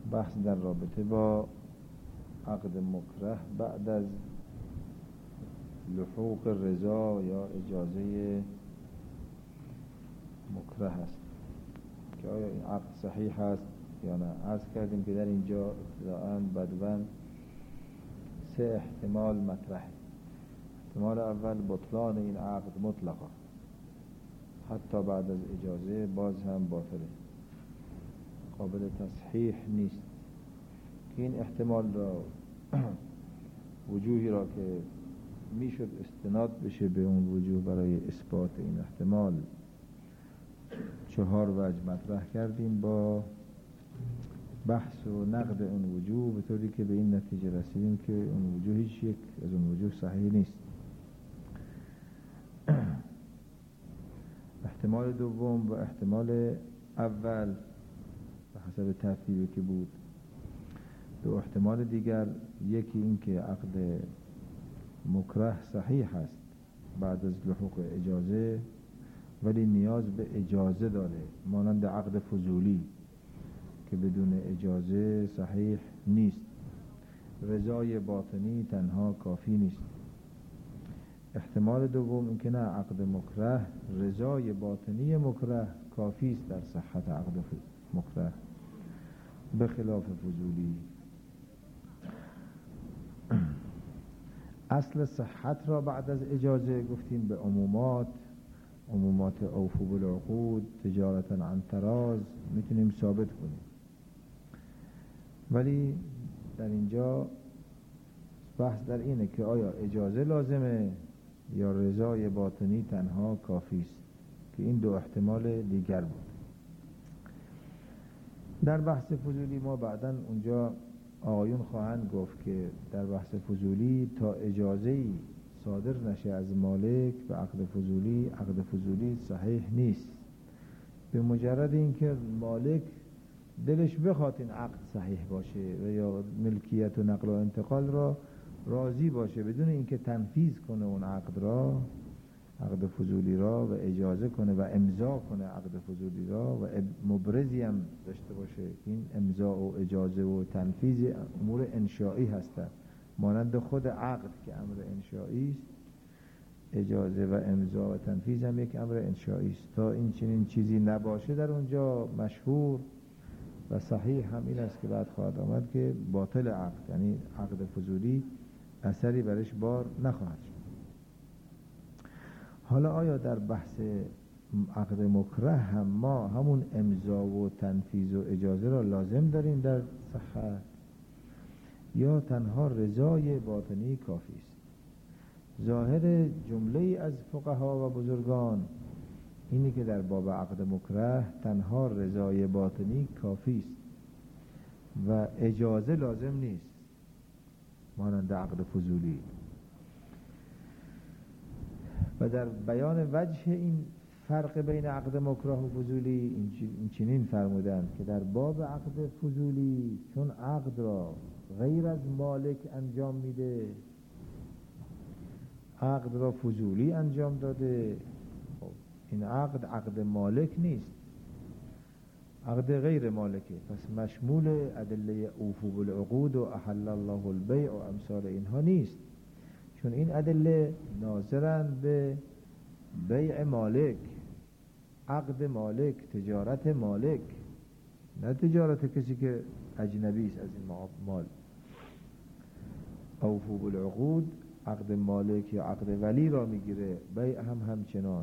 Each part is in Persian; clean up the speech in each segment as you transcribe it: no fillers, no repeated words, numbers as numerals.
بحث در رابطه با عقد مکره بعد از لحوق رضا یا اجازه مکره است که آیا این عقد صحیح است یا نه. عرض کردیم که در اینجا ابتداءً بدون 3 احتمال مطرحه. احتمال اول بطلان این عقد مطلقا، حتی بعد از اجازه باز هم باطله، قابل تصحیح نیست. که این احتمال را وجوهی را که میشد استناد بشه به اون وجوه برای اثبات این احتمال 4 وجه مطرح کردیم با بحث و نقد اون وجوه، به طوری که به این نتیجه رسیدیم که اون وجوه هیچ یک از اون وجوه صحیح نیست. احتمال دوم و احتمال اول به حسب ترتیبی که بود. 2 احتمال دیگر، یکی این که عقد مکره صحیح است بعد از لحوق اجازه ولی نیاز به اجازه داره، مانند عقد فضولی که بدون اجازه صحیح نیست. رضای باطنی تنها کافی نیست. احتمال دوم این که نه، عقد مکره رضای باطنی مکره کافی است در صحت عقد مکره به خلاف فضولی. اصل صحت را بعد از اجازه گفتیم به عمومات اوفوا بالعقود تجارتا عن تراض میتونیم ثابت کنیم، ولی در اینجا بحث در اینه که آیا اجازه لازمه یا رضای باطنی تنها کافی است، که این 2 احتمال دیگر بود. در بحث فضولی ما بعداً اونجا آقایون خواهند گفت که در بحث فضولی تا اجازه‌ای صادر نشه از مالک به عقد فضولی صحیح نیست. به مجرد اینکه مالک دلش بخواد این عقد صحیح باشه و یا ملکیت و نقل و انتقال را راضی باشه، بدون اینکه تنفیذ کنه اون عقد فضولی را و اجازه کنه و امضا کنه عقد فضولی را و مبرزی هم داشته باشه. این امضا و اجازه و تنفیذ امور انشائی هستند، مانند خود عقد که امر انشائی است، اجازه و امضا و تنفیذ هم یک امر انشائی است. تا این چنین چیزی نباشه در اونجا مشهور و صحیح هم این است که بعد خواهد آمد که باطل عقد، یعنی عقد فضولی اثری برش بار نخواهد شد. حالا آیا در بحث عقد مکره هم ما همون امضا و تنفیذ و اجازه را لازم داریم در صحت، یا تنها رضای باطنی کافی است؟ ظاهر جمله از فقها و بزرگان اینی که در باب عقد مکره تنها رضای باطنی کافی است و اجازه لازم نیست، مانند عقد فضولی. و در بیان وجه این فرق بین عقد مکره و فضولی این چنین فرمودند که در باب عقد فضولی چون عقد را غیر از مالک انجام میده، عقد را فضولی انجام داده، این عقد مالک نیست، عقد غیر مالکه، پس مشمول ادله اوفوا بالعقود و احل الله البیع و امثال اینها نیست، چون این ادله ناظرند به بیع مالک، عقد مالک، تجارت مالک، نه تجارت کسی که اجنبی است از این مال. اوفوا بالعقود عقد مالک یا عقد ولی را میگیره، بیع هم همچنان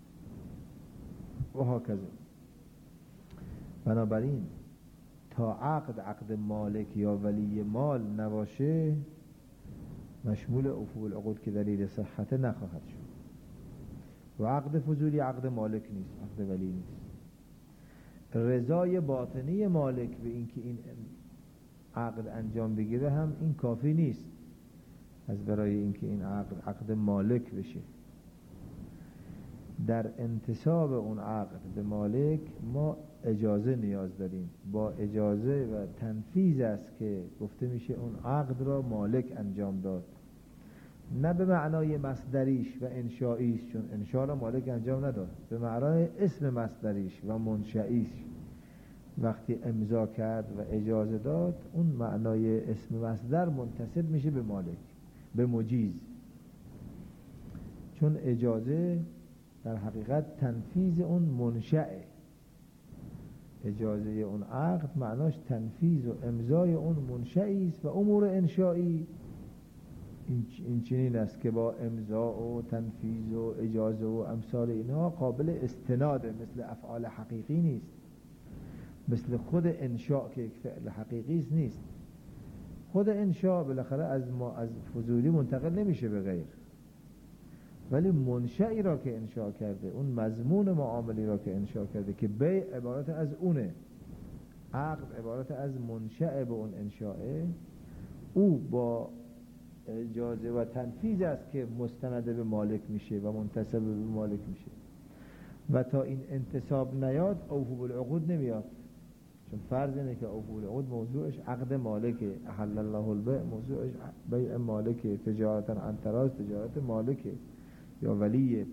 و هاکذا. بنابراین تا عقد مالک یا ولی مال نباشه مشمول اوفوا بالعقود که دلیل صحت نخواهد شد. و عقد فضولی عقد مالک نیست، عقد ولی نیست. رضای باطنی مالک به اینکه این عقد انجام بگیره هم این کافی نیست از برای اینکه این عقد مالک بشه. در انتساب اون عقد به مالک ما اجازه نیاز داریم، با اجازه و تنفیذ است که گفته میشه اون عقد را مالک انجام داد، نه به معنای مصدریش و انشائیش، چون انشاء را مالک انجام نداد، به معنای اسم مصدریش و منشئیش وقتی امضا کرد و اجازه داد، اون معنای اسم مصدر منتسب میشه به مالک، به مجیز. چون اجازه در حقیقت تنفیذ اون منشأه. اجازه اون عقد معناش تنفیذ و امضای اون منشئی است و امور انشایی این چنین است که با امضا و تنفیذ و اجازه و امثال اینها قابل استناده، مثل افعال حقیقی نیست، مثل خود انشاء که یک فعل حقیقی نیست. خود انشاء بالاخره از فضولی منتقل نمیشه به غیر، ولی منشئی را که انشاء کرده، اون مضمون معاملی را که انشاء کرده که بیع عبارت از اونه، عقد عبارت از منشأ به اون انشاءه، او با اجازه و تنفیذ است که مستند به مالک میشه و منتسب به مالک میشه. و تا این انتساب نیاد اوفوا بالعقود نمیاد. چون فرض اینه که اوفوا بالعقود موضوعش عقد مالکه، احل الله البیع موضوعش بیع مالکه، تجارتا عن تراض تجارت مالکه یا ولیه.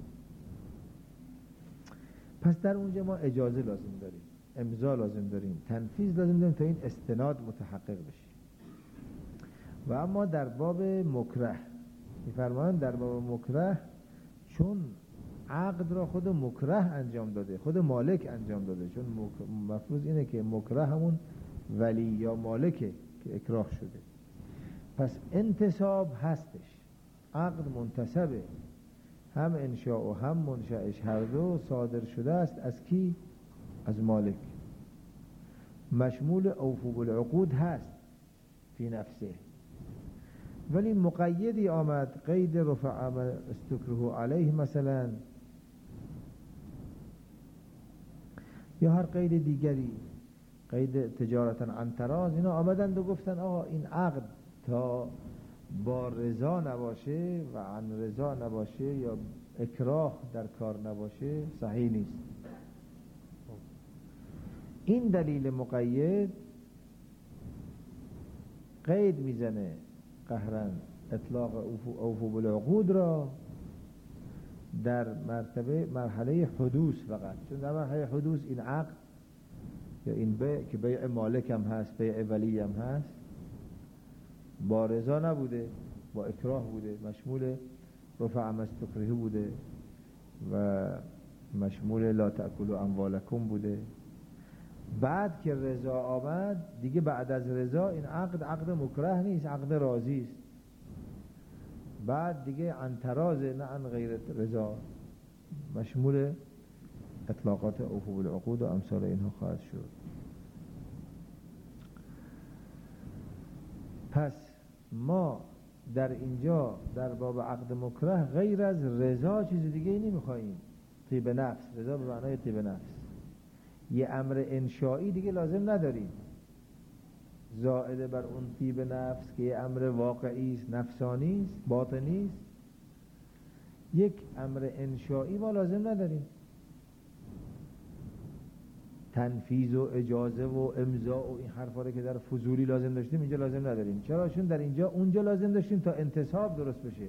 پس در اونجا ما اجازه لازم داریم، امضا لازم داریم، تنفیذ لازم داریم تا این استناد متحقق بشه. و اما در باب مکره می‌فرمایند در باب مکره چون عقد را خود مکره انجام داده، خود مالک انجام داده، چون مفروض اینه که مکره همون ولی یا مالکه که اکراه شده، پس انتصاب هستش، عقد منتسبه، هم انشاء و هم منشأش هر دو صادر شده است از کی؟ از مالک. مشمول اوفوا بالعقود هست فی نفسه، ولی مقیدی آمد، قید رفع ما استکره علیه مثلا، یا هر قید دیگری، قید تجارتا عن تراض، اینا آمدند و گفتن آقا این عقد تا با رضا نباشه و عن رضا نباشه یا اکراه در کار نباشه صحیح نیست. این دلیل مقید قید میزنه قهرن اطلاق اوفوا بالعقود را در مرحله حدوث فقط، چون در مرحله حدوث این عقد یا این بیع که بیع مالک هم هست، بیع ولی هم هست، با رضا نبوده، با اکراه بوده، مشمول رفع ما استکره بوده و مشمول لا تأکلوا اموالکم بوده. بعد که رضا آمد دیگه، بعد از رضا این عقد مکره نیست، عقد راضی است. بعد دیگه عن تراض نه عن غیر رضا، مشمول اطلاقات اوفوا بالعقود و امثال اینها خواهد شد. پس ما در اینجا در باب عقد مکره غیر از رضا چیز دیگه ای نمیخواییم. طیب نفس، رضا به معنای طیب نفس، یه امر انشایی دیگه لازم نداریم زائد بر اون طیب نفس که یه امر واقعی است، نفسانی است، باطنی است. یک امر انشایی ما لازم نداریم، تنفیذ و اجازه و امضا و این حرفا که در فضولی لازم داشتیم اینجا لازم نداریم. چرا؟ چون در اینجا اونجا لازم داشتیم تا انتصاب درست بشه.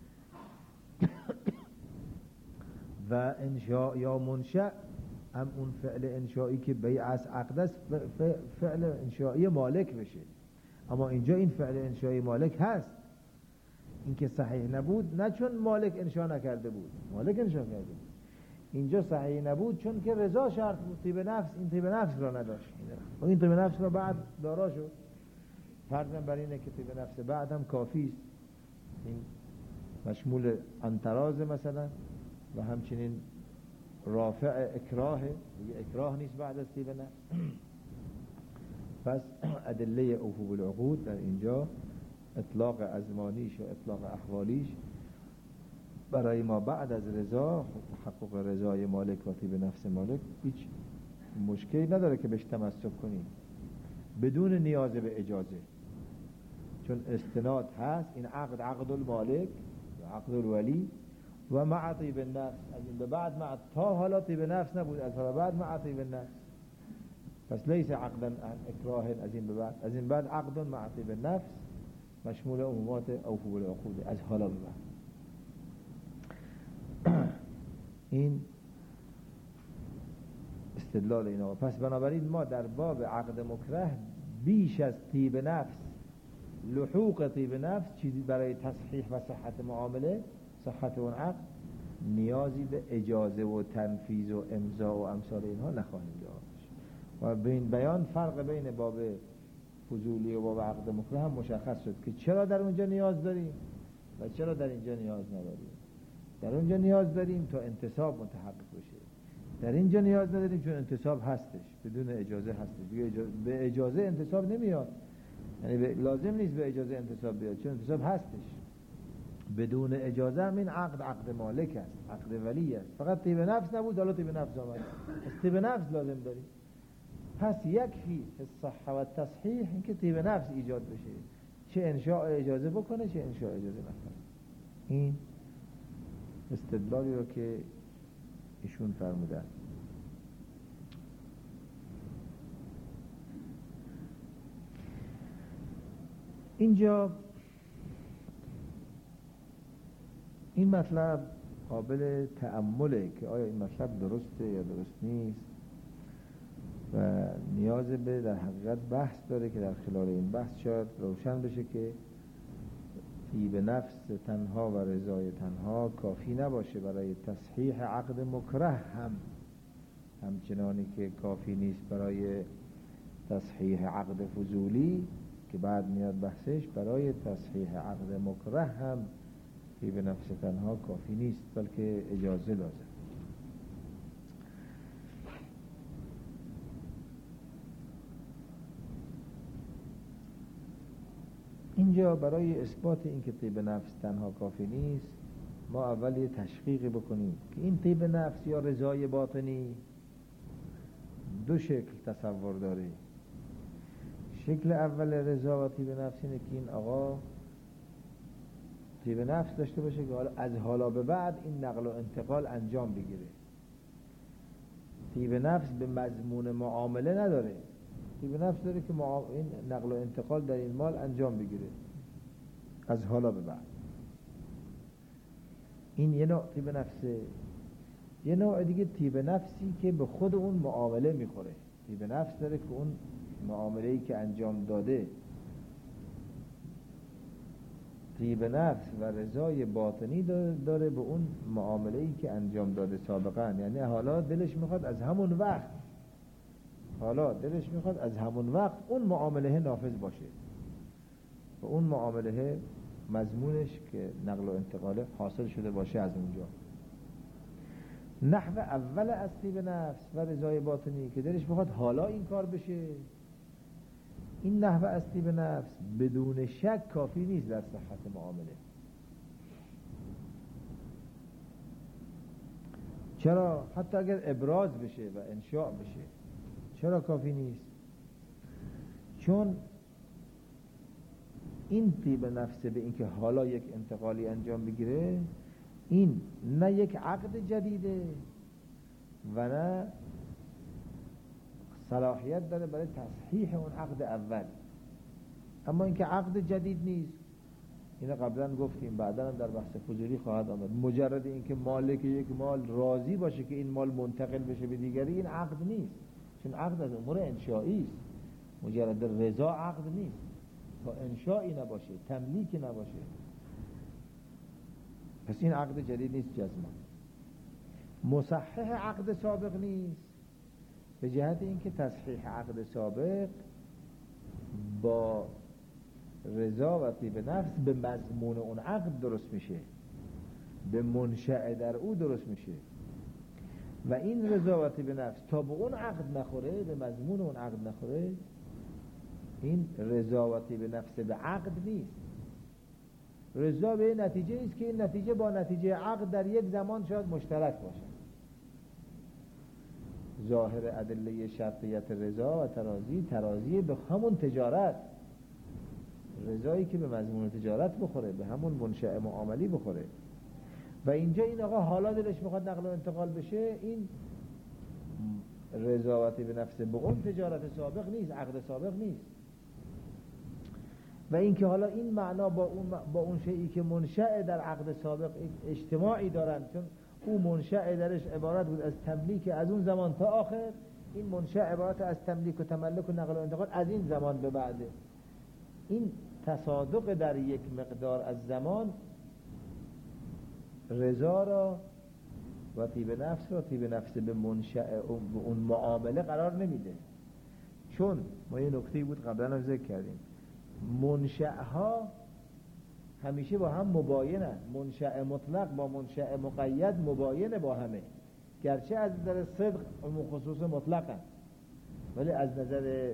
و انشاء یا منشأ هم اون فعل انشایی که بیع از عقد است، فعل انشایی مالک بشه. اما اینجا این فعل انشایی مالک هست. این که صحیح نبود نه چون مالک انشا نکرده بود، مالک انشا کرده بود. اینجا صحیح نبود چون که رضا شرط بود، طیب نفس این طیب نفس را نداشت و این طیب نفس را بعد دارا شد. فرضاً بر اینه که طیب نفس بعد هم کافی است، این مشمول انتراز مثلا و همچنین رافع اکراه، دیگه اکراه نیست بعد از طیب نفس. پس ادله اوفوا بالعقود در اینجا اطلاق ازمانیش و اطلاق احوالیش برای ما بعد از رضا، تحقق رضای مالک و طیب نفس مالک، هیچ مشکلی نداره که بهش تمسک کنیم بدون نیاز به اجازه، چون استناد هست. این عقد المالک و عقد الولی و مع طیب النفس، از این به بعد مع، تا حالا طیب نفس نبود، از حالا بعد مع طیب النفس. پس لیس عقدا عن اکراه، از این به بعد، از این بعد عقد مع طیب النفس مشمول عمومات اوفوا بالعقود از حالا به بعد. این استدلال این آقا. پس بنابراین ما در باب عقد مکره بیش از طیب نفس، لحوق طیب نفس، چیزی برای تصحیح و صحت معامله، صحت اون عقد، نیازی به اجازه و تنفیذ و امضا و امثال اینها نخواهیم داشت. و بین بیان فرق بین باب فضولی و باب عقد مکره هم مشخص شد که چرا در اونجا نیاز داریم و چرا در اینجا نیاز نداریم. در اونجا نیاز داریم تا انتصاب متحقق بشه، در اینجا نیاز نداریم چون انتصاب هستش، بدون اجازه هستش. به اجازه انتصاب نمیاد، یعنی لازم نیست به اجازه انتصاب بیاد چون انتصاب هستش. بدون اجازه هم این عقد مالک است، عقد ولی است. فقط طیب نفس نبود، حالا طیب نفس آمد، از طیب نفس لازم داریم. پس یکفی الصحه و تصحیح این که طیب نفس ایجاد بشه، چه انشاء اجازه بکنه چه انشاء اجازه نکنه. این استدلالی رو که ایشون فرمودن. اینجا این مطلب قابل تأمله که آیا این مطلب درسته یا درست نیست و نیاز به در حقیقت بحث داره که در خلال این بحث شاید روشن بشه که طیب نفس تنها و رضای تنها کافی نباشه برای تصحیح عقد مکره، همچنانی که کافی نیست برای تصحیح عقد فضولی که بعد میاد بحثش. برای تصحیح عقد مکره هم طیب نفس تنها کافی نیست، بلکه اجازه لازم. اینجا برای اثبات این که طیب نفس تنها کافی نیست، ما اول یه تشقیقی بکنیم که این طیب نفس یا رضای باطنی دو شکل تصور داره. شکل اول رضا و طیب نفس اینه که این آقا طیب نفس داشته باشه که از حالا به بعد این نقل و انتقال انجام بگیره. طیب نفس به مضمون معامله نداره، طیب نفس داره که این نقل و انتقال در این مال انجام بگیره از حالا به بعد. این یه نوع طیب نفسه. یه نوع دیگه طیب نفسی که به خود اون معامله میخوره. طیب نفس داره که اون معامله‌ای که انجام داده، طیب نفس و رضای باطنی داره به اون معامله‌ای که انجام داده سابقا. یعنی حالا دلش میخواد از همون وقت اون معامله نافذ باشه و اون معامله مضمونش که نقل و انتقال حاصل شده باشه از اونجا. نحو اول از طیب نفس و رضای باطنی که دلش میخواد حالا این کار بشه، این نحو از طیب نفس بدون شک کافی نیست در صحت معامله. چرا؟ حتی اگر ابراز بشه و انشاء بشه، چرا کافی نیست؟ چون این طیب نفس به اینکه حالا یک انتقالی انجام بگیره، این نه یک عقد جدیده و نه صلاحیت داره برای تصحیح اون عقد اول. اما اینکه عقد جدید نیست، اینو قبلا گفتیم، بعدا در بحث فضولی خواهد آمد. مجرد اینکه مالک یک مال راضی باشه که این مال منتقل بشه به دیگری، این عقد نیست، چون عقد از امور انشایی است. مجرد رضا عقد نیست تا انشایی نباشه، تملیکی نباشه، پس این عقد جدید نیست جزما. مصحح عقد سابق نیست به جهت اینکه تصحیح عقد سابق با رضا و طیب نفس به مضمون اون عقد درست میشه، به منشأ در او درست میشه، و این رضا و طیب نفس تا به اون عقد نخوره، به مضمون اون عقد نخوره، این رضا و طیب نفس به عقد نیست. رضا به نتیجه است که این نتیجه با نتیجه عقد در یک زمان شاید مشترک باشه. ظاهر ادله شرطیت رضا و ترازی به همون تجارت، رضایی که به مضمون تجارت بخوره، به همون منشأ معاملی بخوره. و اینجا این آقا حالا دلش میخواد نقل و انتقال بشه، این رضا و طیب نفس به اون تجارت سابق نیست، عقد سابق نیست. و اینکه حالا این معنا با اون شیئی که منشأ در عقد سابق اجتماعی دارن، چون او منشأ درش عبارت بود از تملیک از اون زمان تا آخر، این منشأ عبارت از تملیک و تملک و نقل و انتقال از این زمان به بعده. این تصادق در یک مقدار از زمان رضا را و طیب نفس را، طیب نفس به منشأ به اون معامله قرار نمیده. چون ما یه نکته بود قبلا هم ذکر کردیم، منشأها همیشه با هم مباینن. منشأ مطلق با منشأ مقید مباین با همه، گرچه از نظر صدق و خصوص مطلقن، ولی از نظر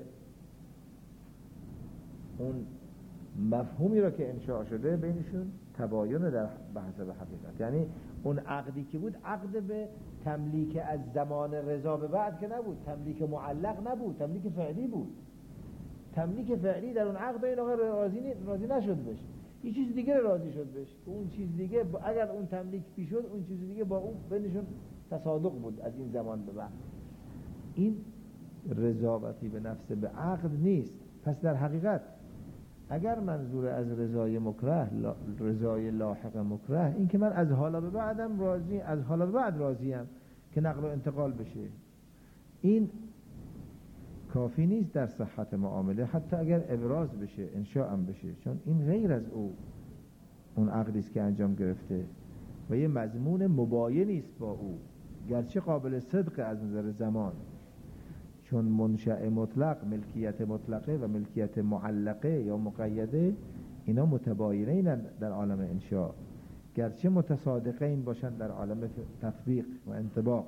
اون مفهومی را که انشاء شده بینشون تباین در بحث به حقیقت. یعنی اون عقدی که بود عقد به تملیک از زمان رضا به بعد که نبود، تملیک معلق نبود، تملیک فعلی بود. تملیک فعلی در اون عقد این آقا راضی نشد بشه، یه چیز دیگه راضی شد بشه، اون چیز دیگه اگر اون تملیک پیش شد اون چیز دیگه با اون بینشون تصادق بود از این زمان به بعد. این رضایتی به نفس به عقد نیست. پس در حقیقت اگر منظور از رضای مکره رضای لاحق مکره، این که من از حالا به بعدم راضی، از حالا به بعد راضیم که نقل و انتقال بشه، این کافی نیست در صحت معامله، حتی اگر ابراز بشه، انشاء هم بشه، چون این غیر از اون عقدی است که انجام گرفته و یه مضمون مباینی است با او، گرچه قابل صدق از نظر زمان، چون منشأ مطلق، ملکیت مطلقه و ملکیت معلقه یا مقیده، اینا متباینین در عالم انشاء، گرچه متصادقین باشن در عالم تطبیق و انطباق.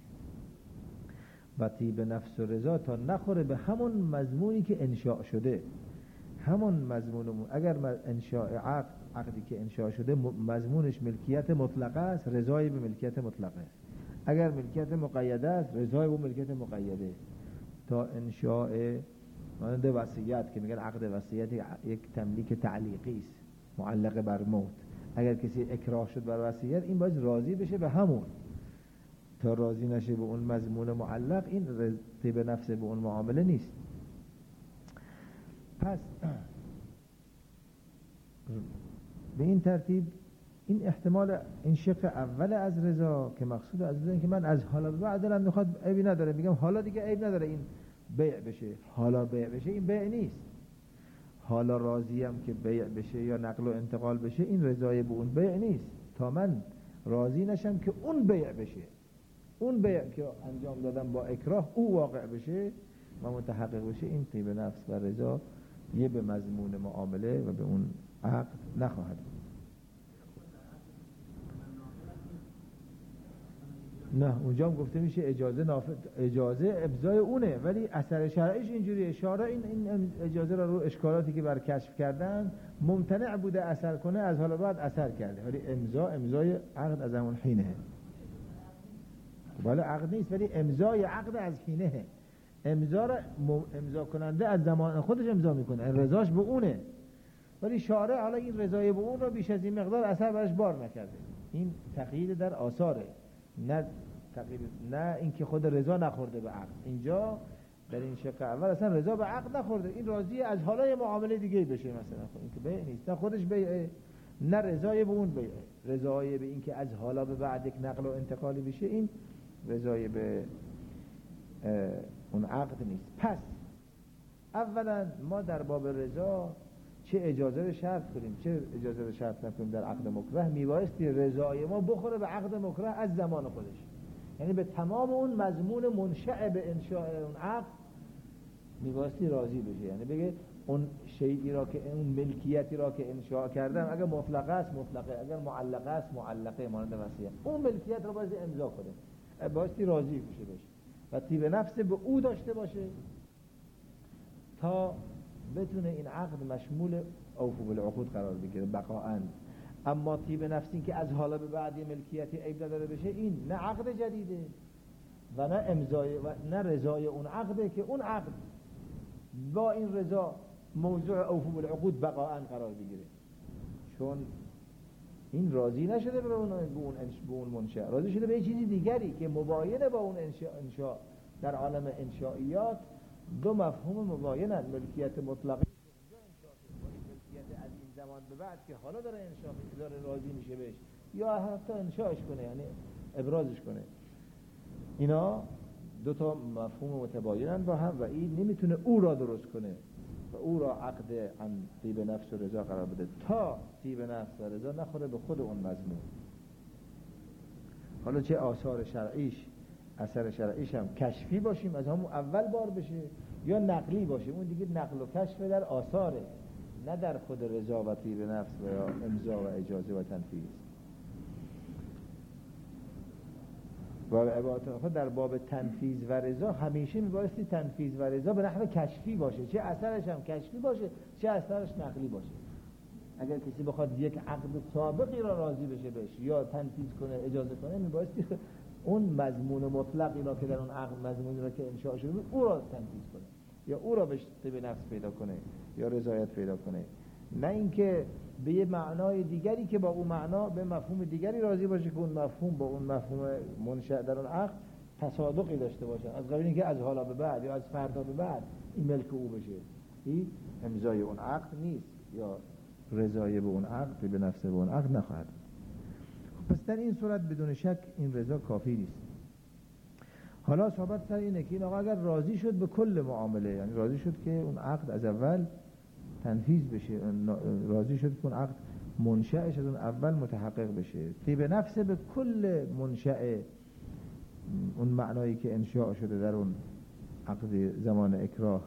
و طیب نفس و رضا تا نخوره به همون مضمونی که انشاء شده، همون مضمون. اگر انشاء عقدی که انشاء شده مضمونش ملکیت مطلقه است، رضای به ملکیت مطلقه است. اگر ملکیت مقیده است، رضای به ملکیت مقیده. تا انشاء مانند وصیت که میگن عقد وصیت یک تملیک تعلیقی است معلق بر موت، اگر کسی اکراه شد بر وصیت، این باید راضی بشه به همون. تا راضی نشه به اون مضمون معلق، این طیب نفس به اون معامله نیست. پس به این ترتیب این احتمال، این شق اول از رضا که مقصود از رضا، این که من از حالا بعد دلم میخواد، عیبی نداره، میگم حالا دیگه عیب نداره این بیع بشه، حالا بیع بشه، این بیع نیست. حالا راضیم که بیع بشه یا نقل و انتقال بشه، این رضای به اون بیع نیست. تا من راضی نشم که اون بیع بشه، اون بیع که انجام دادم با اکراه او واقع بشه و متحقق بشه، این طیب نفس و رضا یه به مضمون معامله و به اون عقد نخواهد بود. نه، اونجا هم گفته میشه اجازه ابزای اونه، ولی اثر شرعیش اینجوریه. شارع این اجازه را رو اشکالاتی که بر کشف کردن ممتنع بوده اثر کنه، از حالا بعد اثر کرده، ولی امضای عقد از همون حینه. ولی عقد نیست، ولی امضای عقد از حینه. امضا را امضا کننده از زمان خودش امضا میکنه، رضاش به اونه، ولی شارع حالا این رضای به اون را بیش از این مقدار اثر برش بار نکرده. این تقیید در آثاره، نه اینکه خود رضا نخورده به عقد. اینجا در این شق اول اصلا رضا به عقد نخورده، این راضی از حالای معامله دیگه بشه، مثلا این که بیع نیست، نه خودش بیعه، نه رضای به اون بیعه. رضای به این که از حالا به بعد یک نقل و انتقالی بشه، این رضای به اون عقد نیست. پس اولا ما در باب رضا چه اجازه رو شرط کنیم، چه اجازه رو شرط نکنیم در عقد مکره، میبایستی رضای ما بخوره به عقد مکره از زمان خودش، یعنی به تمام اون مضمون منشأ به انشاء اون عقد میبایستی راضی بشه. یعنی بگه اون شیئی را که اون ملکیتی را که انشاء کردم، اگر مطلقه است مطلقه، اگر معلقه است معلقه، مانند وصیت، اون ملکیت را باید امضا کنه، بایستی راضی بشه و طیب نفس به او داشته باشه تا بتونه این عقد مشمول اوفو بالعقود قرار بگیره بقاءً. اما طیب نفسی که از حالا به بعد یه ملکیتی عیب نداره بشه، این نه عقد جدیده و نه امضای و نه رضای اون عقده که اون عقد با این رضا موضوع اوفو بالعقود بقاءً قرار بگیره، چون این راضی نشده به اون منشأ، راضی شده به یه چیزی دیگری که مباینه با اون انشاء. در عالم انشائیات دو مفهوم مباینن، ملکیت مطلقه ملکیت از این زمان به بعد که حالا داره انشاء داره راضی میشه بهش، یا حتی انشاءش کنه، یعنی ابرازش کنه. اینا دو تا مفهوم متباینن با هم و این نمیتونه او را درست کنه و او را عقد عن طیب نفس و رضا قرار بده تا طیب نفس و رضا نخوره به خود اون مضمون. حالا چه آثار شرعیش، اثر شرعیش هم کشفی باشیم از همون اول بار بشه یا نقلی باشه، اون دیگه نقل و کشف در آثاره، نه در خود رضا و طیب نفس و یا امضا و اجازه و تنفیذ. و عبارت آخر در باب تنفیذ و رضا همیشه میبایستی تنفیذ و رضا به نحو کشفی باشه، چه اثرش هم کشفی باشه چه اثرش نقلی باشه. اگر کسی بخواد یک عقد سابقی را راضی بشه بهش یا تنفیذ کنه اجازه کنه، میبایستی اون مضمون مطلقی را که در اون عقد مضمونی را که انشاء شده او را تنفیذ کنه یا او را بهش طیب نفس پیدا کنه یا رضایت پیدا کنه، نه اینکه به یه معنای دیگری که با اون معنا به مفهوم دیگری راضی باشه که اون مفهوم با اون مفهوم منشأ در اون عقد تصادقی داشته باشه، از قبیل اینکه از حالا به بعد یا از فردا به بعد این ملک او بشه. این امضای اون عقد نیست یا رضای به اون عقد به نفس به اون عقد نخواهد. پس در این صورت بدون شک این رضا کافی نیست. حالا صحبت سر اینه که این آقا اگر راضی شد به کل معامله، یعنی راضی شد که اون عقد از اول تنفیذ بشه، راضی شد که اون عقد منشأش از اون اول متحقق بشه، طیب نفس به کل منشأ اون معنایی که انشاء شده در اون عقد زمان اکراه.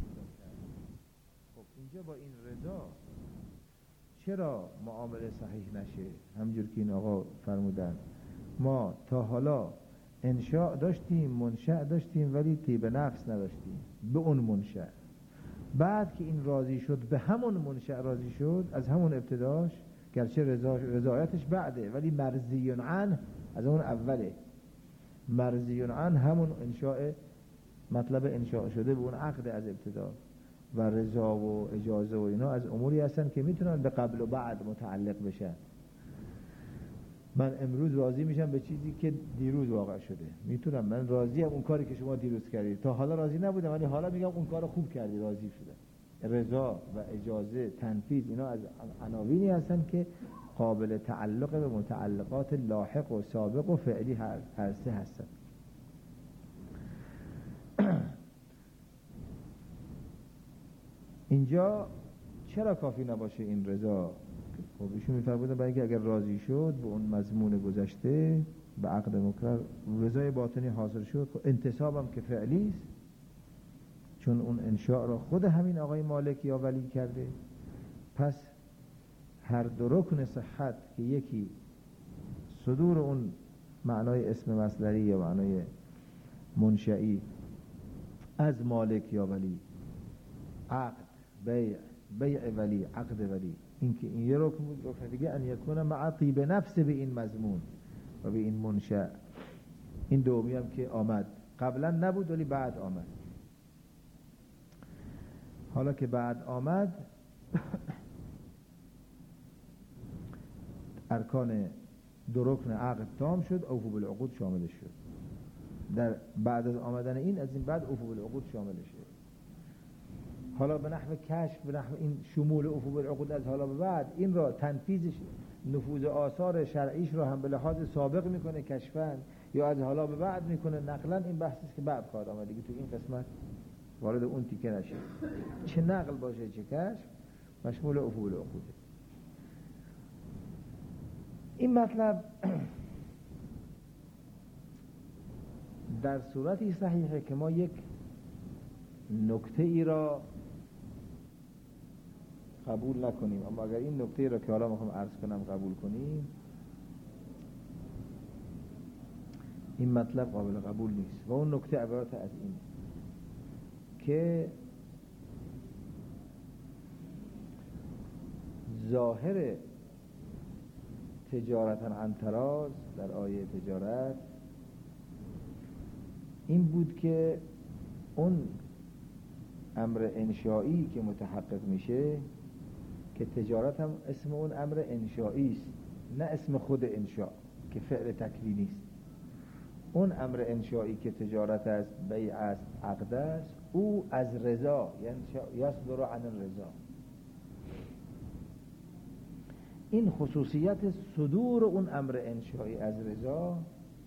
خب اینجا با این رضا چرا معامله صحیح نشه؟ همجور که این آقا فرمودن ما تا حالا انشاء داشتیم، منشأ داشتیم، ولی طیب نفس نداشتیم به اون منشأ. بعد که این راضی شد به همون منشأ راضی شد از همون ابتداش، گرچه رضایتش بعده ولی مرضی عنه از اون اوله. مرضی عنه همون انشاء، مطلب انشاء شده به اون عقد از ابتدا، و رضا و اجازه و اینا از اموری هستن که میتونن به قبل و بعد متعلق بشن. من امروز راضی میشم به چیزی که دیروز واقع شده، میتونم من راضیم اون کاری که شما دیروز کردید، تا حالا راضی نبودم ولی حالا میگم اون کارو خوب کردی راضی شدم. رضا و اجازه، تنفیذ، اینا از عناوینی هستن که قابل تعلق به متعلقات لاحق و سابق و فعلی هر سه هستن. اینجا چرا کافی نباشه این رضا؟ خب ایشون میفرمودن برای اینکه اگر راضی شد به اون مضمون گذشته به عقد مکرر رضای باطنی حاصل شد، خب انتصابم که فعلی است، چون اون انشاء را خود همین آقای مالک یا ولی کرده. پس هر دو رکن صحت که یکی صدور اون معنای اسم مصدری یا معنای منشئی از مالک یا ولی، عقد، بیع ولی، عقد ولی، این که این یه رکن بود. رکن دیگه ان یکون مع طیب نفس به این مضمون و به این منشأ. این دومی هم که آمد، قبلا نبود ولی بعد آمد. حالا که بعد آمد ارکان دو رکن عقد تام شد، اوفو بالعقود شامل شد. در بعد از آمدن این از این بعد اوفو بالعقود شامل شد. حالا به نحو کشف، به نحو این شمول اوفو بالعقود از حالا به بعد، این را تنفیذش، نفوذ آثار شرعیش را هم به لحاظ سابق میکنه کشفن یا از حالا به بعد میکنه نقلا. این بحثی که بعد خواهد آمد دیگه، تو این قسمت وارد اون تیکه نشه. چه نقل باشه چه کشف مشمول اوفو بالعقوده. این مطلب در صورتی صحیحه که ما یک نکته ای را قبول نکنیم، اما اگر این نکته ای را که حالا میخوام عرض کنم قبول کنیم، این مطلب قابل قبول نیست. و اون نکته عبارت از این که ظاهر تجارتا عن تراز در آیه تجارت این بود که اون امر انشایی که متحقق میشه، که تجارت هم اسم اون امر انشایی است نه اسم خود انشاء که فعل تکوینی است. اون امر انشایی که تجارت است، بیع است، عقد است، او از رضا یعنی یصدر عن الرضا. این خصوصیت صدور اون امر انشایی از رضا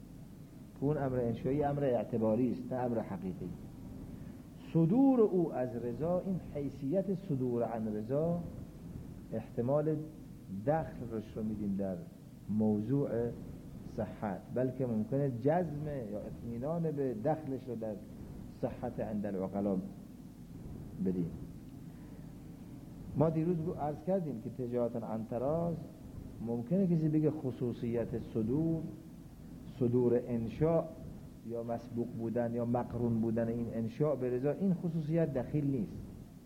اون امر انشایی امر اعتباری است نه امر حقیقی. صدور او از رضا، این حیثیت صدور عن رضا احتمال دخل روش رو میدیم در موضوع صحت، بلکه ممکنه جزم یا اطمینان به دخلش رو در صحت عند العقلا بدیم. ما دیروز عرض کردیم که تجارت عن طراز ممکنه کسی بگه خصوصیت صدور انشاء یا مسبوق بودن یا مقرون بودن این انشاء به رضا، این خصوصیت دخیل نیست.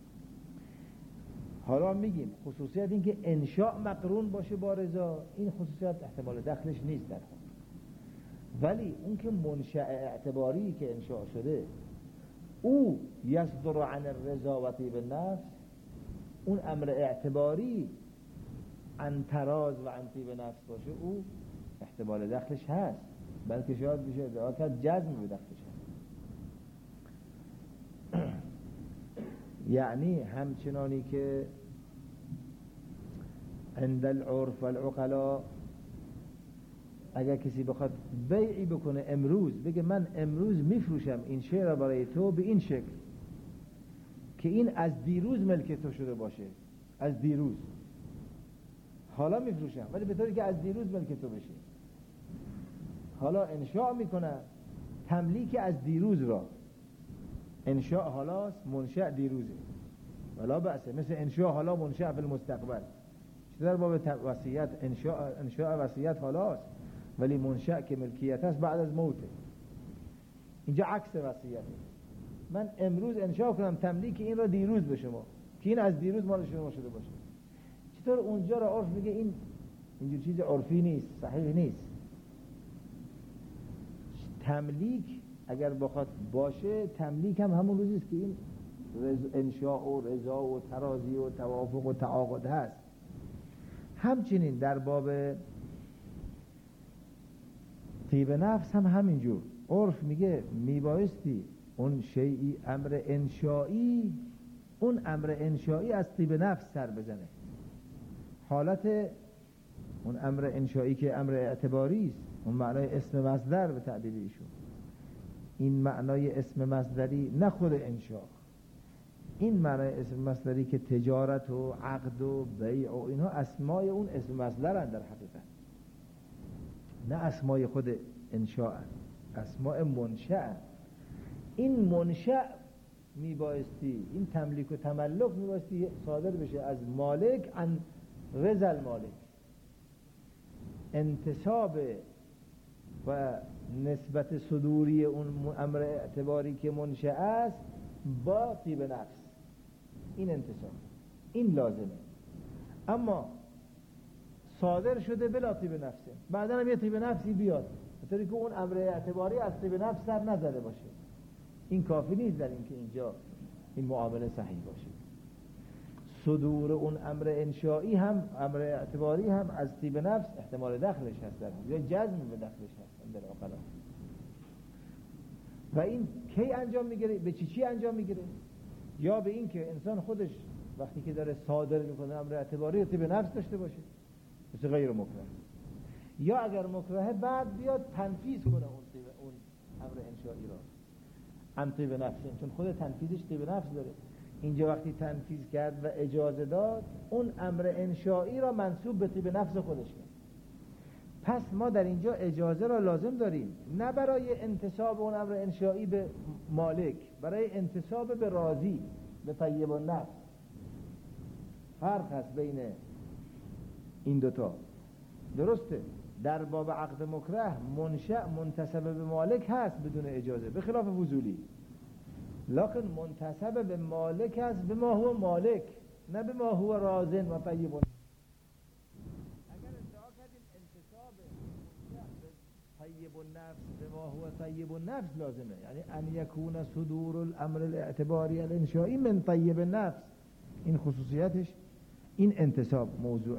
حالا میگیم خصوصیت این که انشاء مقرون باشه با رضا، این خصوصیت احتمال دخلش نیست در خود. ولی اون که منشأ اعتباری که انشاء شده او یصدر عن الرضا و طیب النفس، اون امر اعتباری عن طراز و عن طیب نفس باشه، او احتمال دخلش هست، بلکه شاید بشه ادعا کرد جزم به دخلش هست. یعنی همچنانی که عند العرف والعقلا اگر کسی بخواد بیعی بکنه امروز، بگه من امروز میفروشم این شی را برای تو به این شکل که این از دیروز ملک تو شده باشه، از دیروز حالا میفروشم ولی به طوری که از دیروز ملک تو بشه. حالا انشاء میکنه تملیک از دیروز را، انشاء حالاست منشأ دیروزه ولا بأسه، مثل انشاء حالا منشأ فی المستقبل. در باب وصیت انشاء وصیت حالاست ولی منشأ که ملکیت است بعد از موته. اینجا عکس وصیت، من امروز انشاء کنم تملیک این را دیروز به شما که این از دیروز مال شما شده باشه. چطور اونجا را عرف میگه این اینجور چیز عرفی نیست، صحیح نیست. تملیک اگر بخواد باشه، تملیک هم همون روزیست که این انشاء و رضا و ترازی و توافق و تعاقد هست. همچنین در باب طیب نفس هم همینجور عرف میگه میبایستی اون شیئی امر انشایی، اون امر انشایی از طیب نفس سر بزنه. حالت اون امر انشایی که امر اعتباری است، اون معنای اسم مصدر به تعبیر ایشون، این معنای اسم مصدری نه خود انشاء، این معنای اسم مصدری که تجارت و عقد و بیع و اینها اسمای اون اسم مصدرن در حقیقت، نه اسمای خود انشاء، اسماء منشأ. این منشأ میبایستی، این تملیک و تملک میبایستی صادر بشه از مالک عن رضا المالک. انتساب و نسبت صدوری اون امر اعتباری که منشأ است با طیب نفس، این انتساب، این لازمه. اما صادر شده بلا طیب نفسه، بعدا هم یه طیب نفسی بیاد بطوری که اون امر اعتباری از طیب نفس سر نزده باشه، این کافی نیست در این که اینجا این معامله صحیح باشه. صدور اون امر انشایی هم امر اعتباری هم از طیب نفس احتمال دخلش هست، یا جزم به دخلش هست در عقلا. و این کی انجام میگیره؟ به چی انجام میگیره؟ یا به این که انسان خودش وقتی که داره صادر میکنه امر اعتباری طیب نفس داشته باشه مثل غیر مکره، یا اگر مکره بعد بیاد تنفیذ کنه اون امر انشایی را عن طیب نفس، چون خود تنفیذش طیب نفس داره. اینجا وقتی تنفیذ کرد و اجازه داد، اون امر انشایی را منسوب به طیب نفس خودش کرد. پس ما در اینجا اجازه را لازم داریم، نه برای انتساب اون امر انشایی به مالک، برای انتساب به راضی، به طیب النفس. فرق هست بین این دوتا. درسته در باب عقد مکره منشأ منتسب به مالک هست بدون اجازه، به خلاف فضولی، لکن منتسب به مالک هست به ما هو مالک، نه به ما هو رازن و طیب. اگر ادعا کردیم انتساب طیب النفس به ما هو طیب النفس لازمه، یعنی ان یکون صدور الامر الاعتباری الانشایی من طیب النفس، این خصوصیتش این انتساب موضوع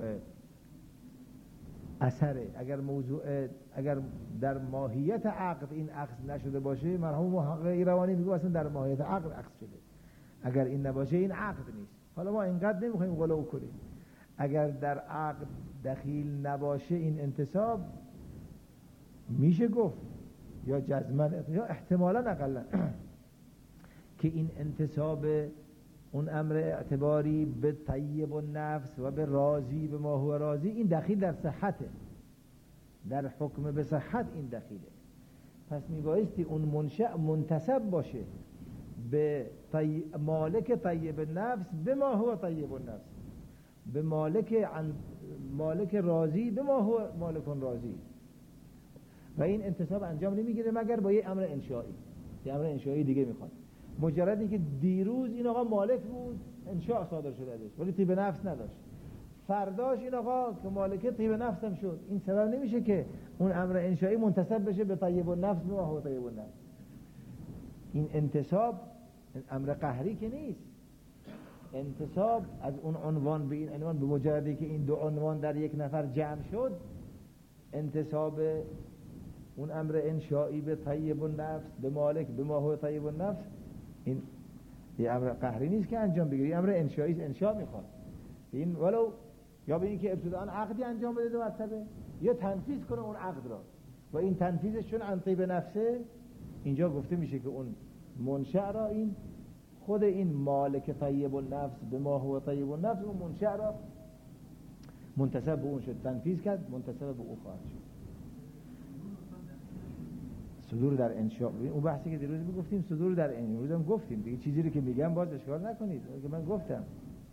اثره. اگر در ماهیت عقد این اخذ نشده باشه، مرحوم محقق ایروانی میگه اصلا در ماهیت عقد اخذ شده، اگر این نباشه این عقد نیست. حالا ما اینقدر نمیخوایم غلو کنیم، اگر در عقد دخیل نباشه این انتساب، میشه گفت یا جزماً یا احتمالاً اقلا که این انتساب اون امر اعتباری به طیب النفس و به راضی به ما هو راضی این دخیل در صحته، در حکم به صحت این دخیله. پس میبایستی اون منشأ منتسب باشه به مالک طیب النفس به ما هو طیب النفس، به مالک راضی به ما هو مالک راضی. و این انتساب انجام نمیگیره مگر با یه امر انشایی، یه امر انشایی دیگه میخواد. مجردی که دیروز این آقا مالک بود انشاء صادر شده ازش ولی طیب نفس نداشت، فرداش این آقا که مالک طیب نفس هم شد، این سبب نمیشه که اون امر انشایی منتسب بشه به طیب النفس به ما هو طیب النفس. این انتساب امر قهری که نیست، انتساب از اون عنوان به این عنوان به مجردی که این دو عنوان در یک نفر جمع شد، انتساب اون امر انشایی به طیب النفس به مالک به ما هو طیب النفس، این یه امر قهری نیست که انجام بگیری، امر انشایی انشا میخواد. این ولو یا به این که ابتداء عقدی انجام بده دو مرتبه یا تنفیذ کنه اون عقد را و این تنفیذش چون عن طیب نفسه، اینجا گفته میشه که اون منشأ را این خود این مالک طیب النفس به ما هو طیب النفس اون منشأ را منتسب به اون شد، تنفیذ کرد منتسب به او خواهد شد. صدور در انشاء، اون بحثی که دیروز گفتیم صدور در انشاء، امروز هم گفتیم دیگه، چیزی رو که میگم باز اشکال نکنید که من گفتم.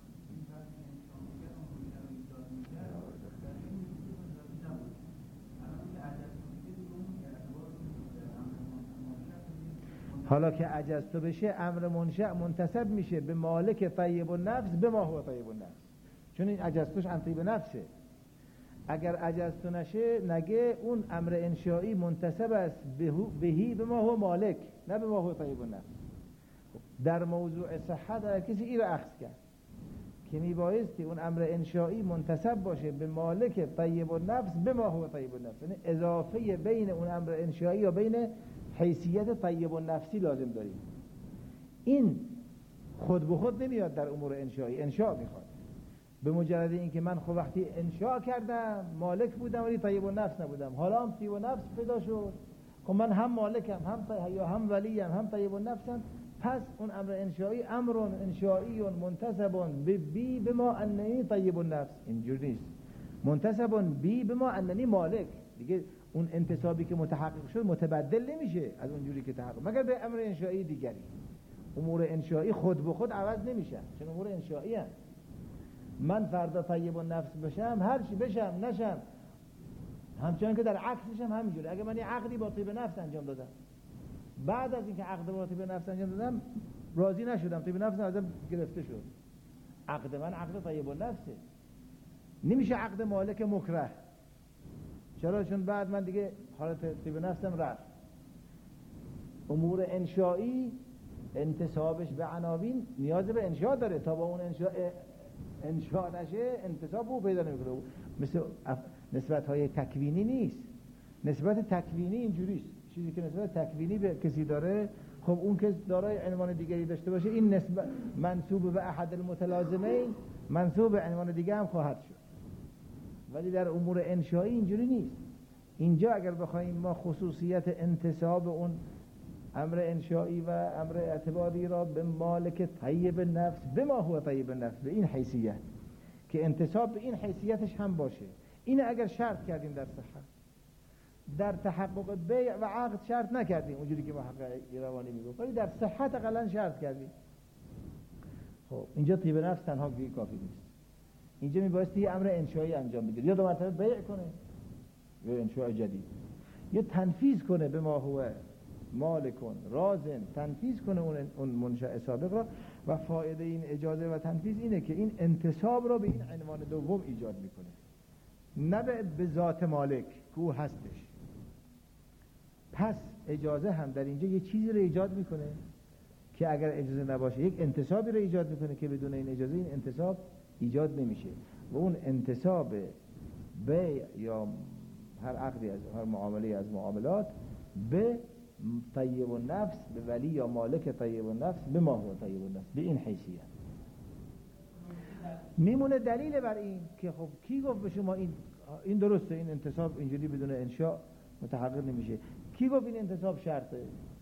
حالا که عجزتو بشه امر منشأ منتسب میشه به مالک طیب النفس به ما هو طیب النفس، چون این عجزتوش عن طیب نفسه. اگر عجزتو نشه نگه اون امر انشایی منتسب است بهی به ما هو مالک نه به ما هو طیب النفس. در موضوع صحت اگر کسی این رو اخذ کرد که میبایستی اون امر انشایی منتسب باشه به مالک طیب النفس به ما هو طیب النفس، یعنی اضافه بین اون امر انشایی و بین حیثیت طیب النفسی لازم داریم. این خود به خود نمیاد در امور انشایی، انشاء میخواد. به مجرد این که من خب وقتی انشاء کردم مالک بودم ولی طیب النفس نبودم، حالا هم طیب النفس پیدا شد، خب من هم مالکم هم ولیم هم طیب النفسم، پس اون امر انشایی امر انشایی منتسب بی بما اننی طیب النفس. اینجور نیست، منتسب بی بما اننی مالک. دیگه اون انتسابی که متحقق شد متبدل نمیشه از اونجوری که تحقق مگر به امر انشایی دیگری. امور انشایی خود به خود عوض نمیشن چون امور انشایی هست. من فردا طیب النفس بشم هر چی بشم نشم همچنان که در عکسش هم همینجوره. اگه من یه عقدی با طیب نفس انجام دادم، بعد از اینکه عقد با طیب نفس انجام دادم راضی نشدم، طیب نفس ازم گرفته شد، عقد من عقد طیب النفسه، نمیشه عقد مالک مکره. چرا؟ چون بعد من دیگه حالت طیب نفسم رفت. امور انشایی انتسابش به عناوین نیاز به انشاء داره، تا با اون انشاء نشه انتساب او پیدا نمیکنه. مثل نسبت های تکوینی نیست. نسبت تکوینی اینجوریست، چیزی که نسبت تکوینی به کسی داره خب اون کس دارای عنوان دیگری داشته باشه این نسبت منسوب به احد المتلازمین منسوب به عنوان دیگه هم خواهد شد. ولی در امور انشایی اینجوری نیست. اینجا اگر بخوایم ما خصوصیت انتساب اون امر انشایی و امر اعتباری را به مالک طیب نفس به ما هو طیب نفس به این حیثیت که انتساب به این حیثیتش هم باشه، این اگر شرط کردیم در صحت، در تحقق بیع و عقد شرط نکردیم اونجوری که محقق ایروانی میگفت، ولی در صحت اقلا شرط کردیم. خب اینجا طیب نفس تنها دیگه کافی نیست، اینجا میبایستی یه امر انشایی انجام بده، یا دو مرتبه بیع کنه یا انشاء جدید، یا تنفیذ کنه به ما هو مالکون رازن، تنفیذ کنه اون منشأ سابق را. و فایده این اجازه و تنفیذ اینه که این انتساب را به این عنوان دوم ایجاد میکنه، نه به ذات مالک که او هستش. پس اجازه هم در اینجا یه چیزی رو ایجاد میکنه که اگر اجازه نباشه یک انتسابی رو ایجاد میکنه که بدون این اجازه این انتساب ایجاد نمیشه. و اون انتساب بیع یا هر عقدی از هر معامله از معاملات به طیب النفس، به ولی یا مالک طیب النفس به ما هو طیب النفس به این حیثیت میمونه. دلیل بر این که خب کی گفت به شما این درسته، این انتساب اینجوری بدون انشاء متحقق نمیشه؟ کی گفت این انتصاب شرطه؟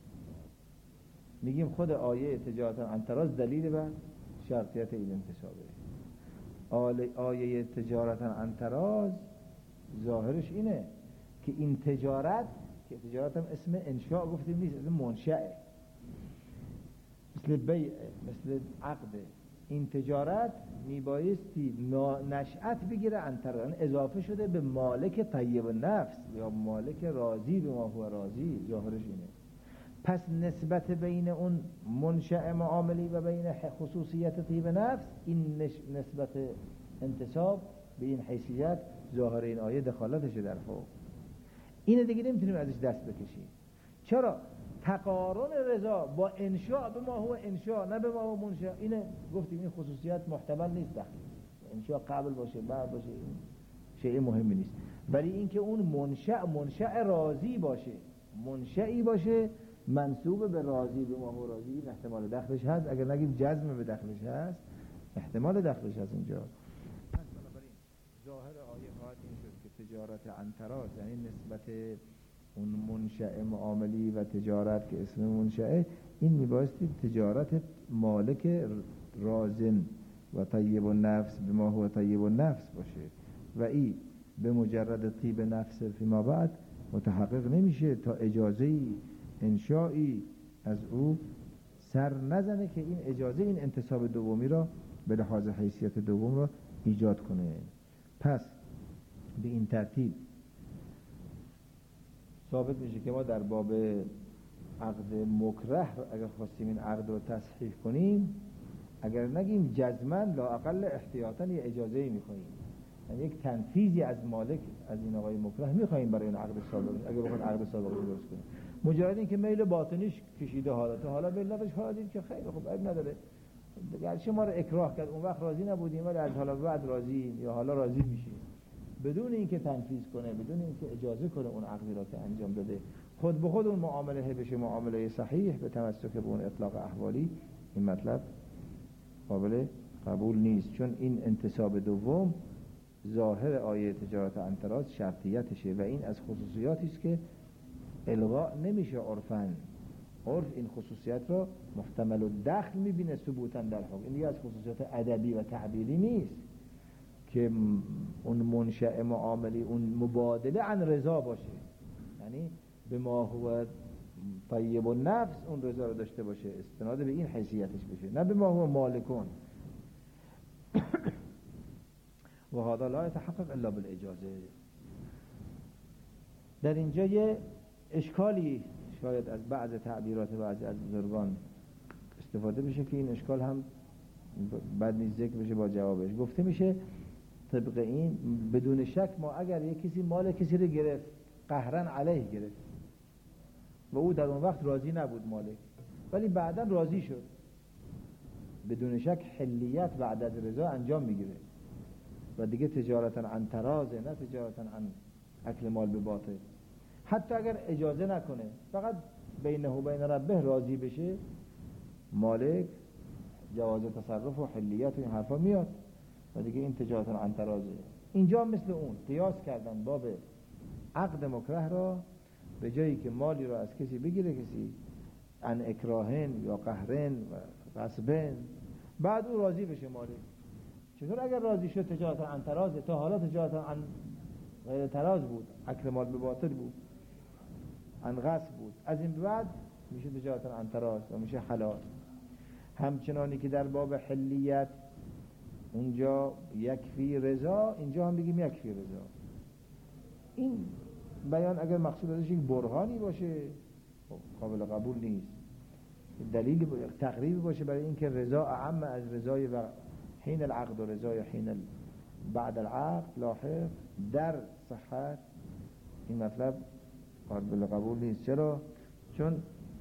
میگیم خود آیه تجارت عن تراض دلیل بر شرطیت این انتصابه. آیه تجارت عن تراض ظاهرش اینه که این تجارت، که تجارت هم اسم انشاء گفتیم نیست، اسم منشأه، مثل بیع، مثل عقده. این تجارت میبایستی نشأت بگیره عن تراض، اضافه شده به مالک طیب النفس یا مالک راضی به ما هو راضی، ظاهرش اینه. پس نسبت بین اون منشأ معاملی و بین خصوصیت طیب نفس، این نسبت انتصاب به این حیثیت ظاهر این آیه دخالتشه در فوق. اینه دیگه نمیتونیم ازش دست بکشیم. چرا؟ تقارن رضا با انشاء به ما هو انشاء نه به ما هو منشاء، اینه گفتیم این خصوصیت محتمل نیست داخل انشاء، قبل باشه بعد باشه این شیء مهمی نیست. ولی اینکه اون منشأ راضی باشه، منشئی باشه منسوب به راضی به ما هو راضی، این احتمال دخلش هست. اگر نگیم جزم به دخلش هست، احتمال دخلش هست اینجا. پس بنابراین ظاهر آیه خواهد این شد که تجارت عن تراض، یعنی نسبت اون منشأ معاملی و تجارت که اسم منشأه، این میبایستی تجارت مالک رازن و طیب النفس به ما هو طیب النفس باشه و این به مجرد طیب نفس فیما بعد متحقق نمیشه تا اجازه انشایی از او سر نزنه که این اجازه این انتصاب دومی را به لحاظ حیثیت دوم را ایجاد کنه. پس به این ترتیب ثابت میشه که ما در باب عقد مکره اگر خواستیم این عقد رو تصحیح کنیم، اگر نگیم جزماً لااقل احتیاطاً یه اجازه‌ای می‌خوایم، یعنی یک تنفیذی از مالک از این آقای مکره می‌خوایم برای این عقد سابقه، اگر بخواد عقد سابقه درست کنیم. مجرد این که میل باطنیش کشیده حالا ملتش حالا دید که خیلی خوب عیب نداره، گرچه ما رو اکراه کرد اون وقت راضی نبودیم ولی از حالا بعد راضییم یا حالا راضی میشیم، بدون اینکه تنفیذ کنه، بدون اینکه اجازه کنه اون عقدی را که انجام داده خود به خود اون معامله بشه معامله صحیح به تمسک به اون اطلاق احوالی، این مطلب قابل قبول نیست. چون این انتصاب دوم ظاهر آیه تجارت عن تراض شرطیتشه و این از خصوصیاتی است که الغاء نمیشه عرفاً. عرف این خصوصیت را محتمل الدخل میبینه ثبوتاً در حکم. این دیگه از خصوصیات ادبی و تعبیری نیست که اون منشأ معاملی اون مبادله عن رضا باشه، یعنی به ما هو طیب النفس اون رضا رو داشته باشه، استناد به این حیثیتش بشه، نه به ما هو مالکون. و هذا لا يتحقق الا بالاجازه. در اینجا یه اشکالی شاید از بعض تعبیرات بعضی از بزرگان استفاده بشه که این اشکال هم بعد نیز ذکر بشه با جوابش. گفته میشه طبق این بدون شک ما اگر یک کسی مال کسی رو گرفت قهرن علیه گرفت و او در اون وقت راضی نبود مالک، ولی بعدا راضی شد، بدون شک حلیت بعد از رضا انجام میگیره و دیگه تجارتا عن تراض، نه تجارتا عن اکل مال به باطل. حتی اگر اجازه نکنه، فقط بینه و بین ربه راضی بشه، مالک جواز تصرف و حلیت و این حرفا میاد و دیگه این تجارت عن تراضه. اینجا مثل اون قیاس کردن باب عقد مکره را، به جایی که مالی را از کسی بگیره کسی عن اکراهن یا قهرن و غصبن، بعد او راضی بشه مالک. چطور اگر راضی شد تجارت عن تراضه؟ تا حالا تجارت عن غیر تراض بود، اکل مال به باطل بود، عن غصب بود، از این بعد میشه تجارت عن تراض و میشه حلال. همچنانی که در باب حلیت اونجا یکفی رضا، اینجا هم بگیم یکفی رضا. این بیان اگر مقصود ازش یک برهانی باشه قابل قبول نیست، دلیلی تقریبی باشه برای اینکه رضا اعم از رضای و حین العقد و رضای حین بعد العقد لاحق در صحت، این مطلب قابل قبول نیست. چرا؟ چون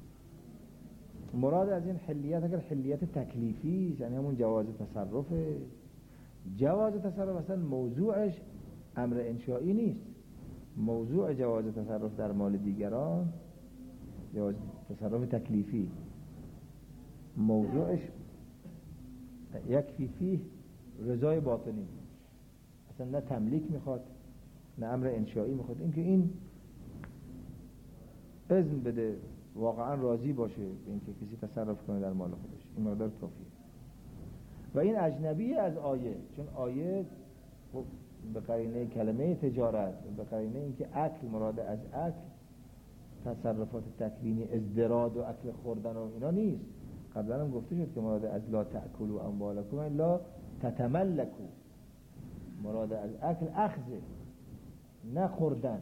مراد از این حلیت اگر حلیت تکلیفی، یعنی همون جواز تصرفه، جواز تصرف اصلا موضوعش امر انشایی نیست. موضوع جواز تصرف در مال دیگران، جواز تصرف تکلیفی، موضوعش یکفی فیه رضای باطنی، اصلا نه تملیک میخواد نه امر انشایی میخواد. اینکه این اذن بده، واقعا راضی باشه به اینکه کسی تصرف کنه در مال خودش، این مقدار کافیه. و این اجنبی از آیه، چون آیه به قرینه کلمه تجارت، به قرینه اینکه اکل مراد از اکل تصرفات تکوینی ازدراد و اکل خوردن و اینا نیست. قبلا هم گفته شد که مراد از لا تأکلوا اموالکم لا تتملکوا، مراد از اکل اخذه، نه خوردن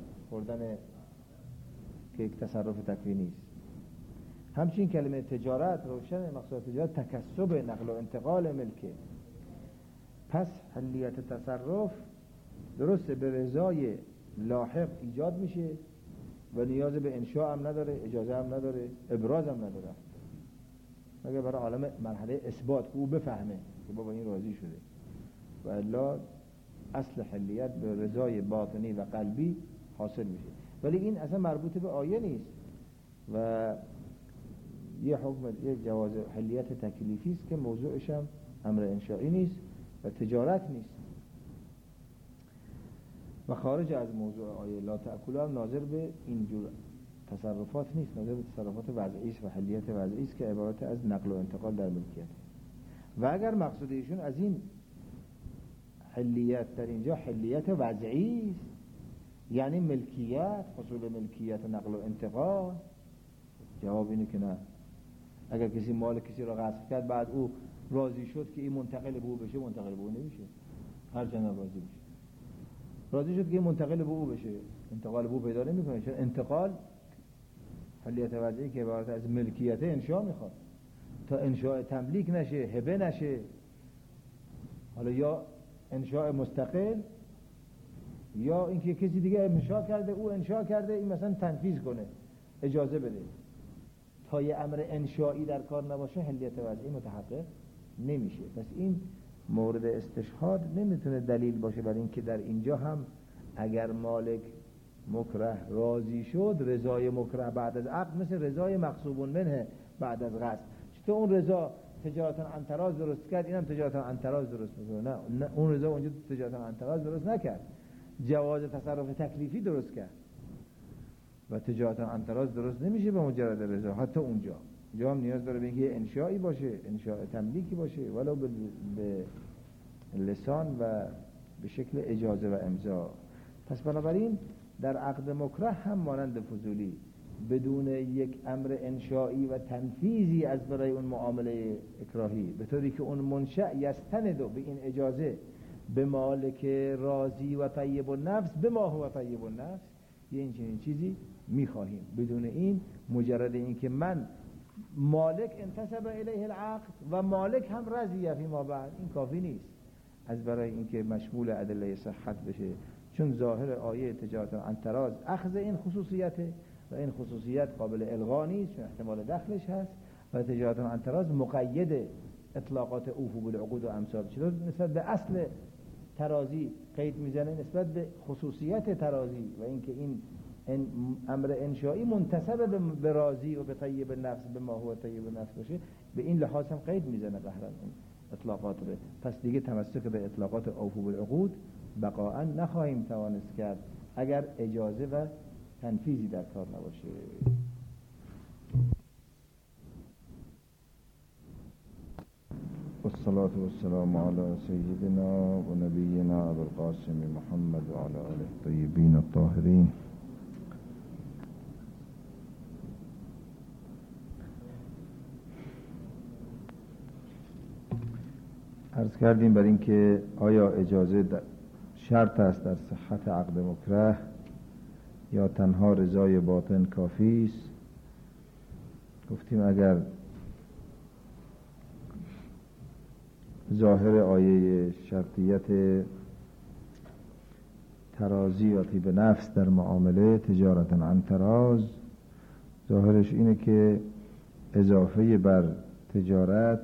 که یک تصرف تکوینی است. همچنین کلمه تجارت روشن، مقصود تجارت تکسب، نقل و انتقال ملکه. پس حلیت تصرف درسته به رضای لاحق ایجاد میشه و نیاز به انشاء هم نداره، اجازه هم نداره، ابراز هم نداره، مگر برای عالم مرحله اثبات که او بفهمه که بابا این راضی شده. و الا اصل حلیت به رضای باطنی و قلبی حاصل میشه. ولی این اصلا مربوط به آیه نیست و یه حکم، یه جواز حلیت تکلیفی است که موضوعش هم امر انشائی نیست و تجارت نیست و خارج از موضوع آیه لا تأکلوا هم ناظر به اینجور تصرفات نیست، ناظر به تصرفات وضعی است و حلیت وضعی است که عبارت از نقل و انتقال در ملکیت. و اگر مقصود ایشون از این حلیت در اینجا حلیت وضعی است، یعنی ملکیت، حصول ملکیت و نقل و انتقال، جواب اینه که نه. اگر کسی مال کسی را غصب کرد بعد او راضی شد که این منتقل به او بشه، منتقل به او نمیشه، هر چند راضی بشه. راضی شد که این منتقل به او بشه، انتقال به او پیدا نمیکنه، چون انتقال حلیت وضعی که عبارت از ملکیت انشاء میخواد. تا انشاء تملیک نشه، هبه نشه، حالا یا انشاء مستقل یا اینکه کسی دیگه انشاء کرده، او انشاء کرده، این مثلا تنفیذ کنه، اجازه بده. تا یه امر انشائی در کار نباشه حلیت وضعی متحقق نمیشه. پس این مورد استشهاد نمیتونه دلیل باشه برای اینکه در اینجا هم اگر مالک مکره راضی شد، رضای مکره بعد از عقد مثل رضای مغصوب منه بعد از غصب. چطور اون رضا تجارت عن تراض درست کرد، اینم تجارت عن تراض درست میکنه؟ نه اون رضا اونجا تجارت عن تراض درست نکرد، جواز تصرف تکلیفی درست کرد و تجارت عن تراض درست نمیشه به مجرد رضا. حتی اونجا هم نیاز داره به اینکه انشائی باشه، انشاء تملیکی باشه، ولو به لسان و به شکل اجازه و امضا. پس بنابراین در عقد مکره هم مانند فضولی بدون یک امر انشائی و تنفیذی از برای اون معامله اکراهی، به طوری که اون منشأ یستند به این اجازه به مالک راضی و طیب النفس به ما هو طیب النفس، یه این چنین چیزی میخواهیم. بدون این مجرد این که من مالک انتسب الیه العقد و مالک هم رضی فی ما بعد، این کافی نیست از برای اینکه مشمول ادله صحت بشه، چون ظاهر آیه تجارت عن تراض اخذ این خصوصیته و این خصوصیت قابل الغا نیست چون احتمال دخلش هست و تجارت عن تراض مقید اطلاقات اوفوا بالعقود و امثال. چطور نسبت به اصل ترازی قید میزنه نسبت به خصوصیت ترازی و اینکه این امر انشائی منتسب به راضی و به طیب النفس به ما هو طیب النفس باشه، به این لحاظ هم قید میزنه قهرن این اطلاقات رو. پس دیگه تمسک به اطلاقات اوفوا بالعقود بقاء نخواهیم توانست کرد اگر اجازه و تنفیذی در کار نباشه. والصلاة والسلام على سيدنا ونبينا أبي القاسم محمد وعلى آله الطيبين الطاهرين. عرض کردیم بر این که آیا اجازه شرط است در صحت عقد مکره یا تنها رضای باطن کافی است. گفتیم اگر ظاهر آیه شرطیت ترازی یا طیب نفس در معامله تجارت عن تراض ظاهرش اینه که اضافه بر تجارت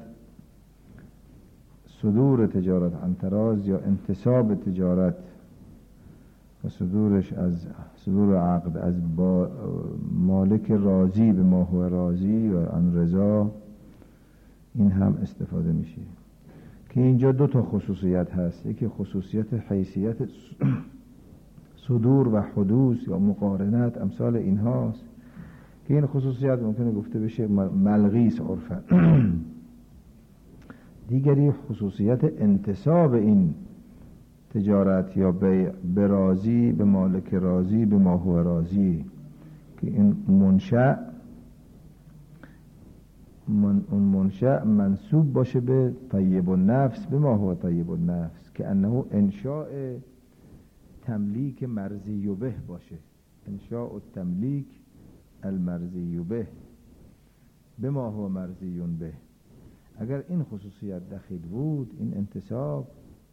صدور تجارت عن تراض یا انتصاب تجارت و صدور عقد از مالک راضی به ما هو راضی و عن رضا، این هم استفاده میشه که اینجا دو تا خصوصیت هست. یکی خصوصیت حیثیت صدور و حدوث یا مقارنت امثال این هاست. که این خصوصیت ممکنه گفته بشه ملغیس عرفا. دیگری خصوصیت انتساب این تجارت یا بیع به راضی، به مالک راضی، به ما هو راضی، که این منشأ منسوب باشه به طیب النفس، به ما هو طیب النفس، که انه انشاء تملیک مرضی به باشه، انشاء التملیک المرضی به ما هو مرضی به. اگر این خصوصیت دخیل بود، این انتساب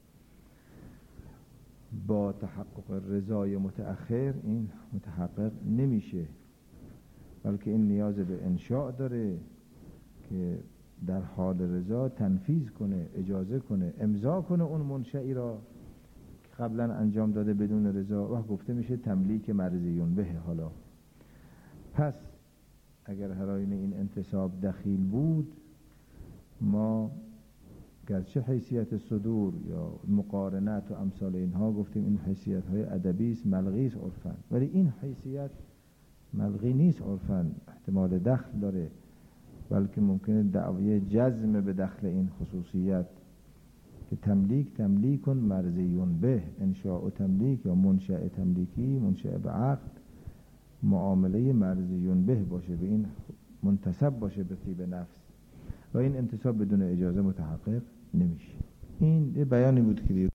با تحقق رضای متأخر این متحقق نمیشه، بلکه این نیاز به انشاء داره که در حال رضا تنفیذ کنه، اجازه کنه، امضا کنه اون منشئی را که قبلا انجام داده بدون رضا، و گفته میشه تملیک مرضیون به. حالا پس اگر هراین این انتساب دخیل بود، ما گرچه حیثیت صدور یا مقارنت و امثال اینها گفتیم این حیثیت های ادبی است، ملغی است عرفاً، ولی این حیثیت ملغی نیست عرفاً، احتمال دخل داره، بلکه ممکنه دعوی جزم به دخل این خصوصیت که تملیک مرضیون به، انشاء و تملیک یا منشأ تملیکی، منشأ به عقد، معامله مرضیون به باشه، به این منتسب باشه به طیب نفس، و این انتساب بدون اجازه متحقق نمیشه. این بیانی بود که